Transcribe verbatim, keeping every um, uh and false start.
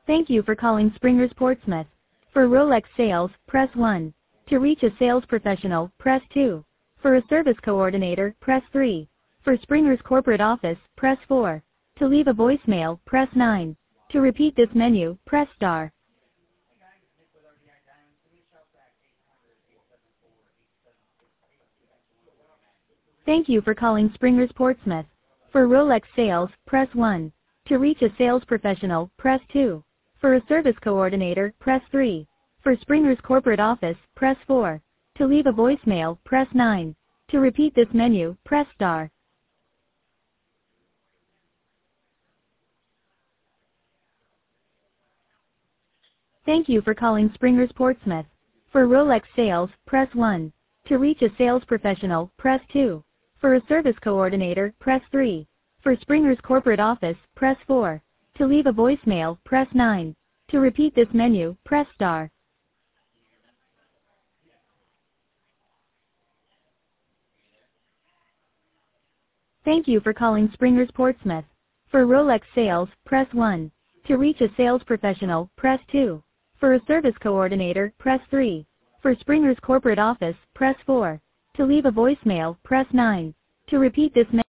Thank you for calling Springers Portsmouth. For Rolex sales, press one. To reach a sales professional, press two. For a service coordinator, press three. For Springers corporate office, press four. To leave a voicemail, press nine. To repeat this menu, press star. Thank you for calling Springers Portsmouth. For Rolex sales, press one. To reach a sales professional, press two. For a service coordinator, press three. For Springers corporate office, press four. To leave a voicemail, press nine. To repeat this menu, press star. Thank you for calling Springers Portsmouth. For Rolex sales, press one. To reach a sales professional, press two. For a service coordinator, press three. For Springers corporate office, press four. To leave a voicemail, press nine. To repeat this menu, press star. Thank you for calling Springers Portsmouth. For Rolex sales, press one. To reach a sales professional, press two. For a service coordinator, press three. For Springers corporate office, press four. To leave a voicemail, press nine. To repeat this menu,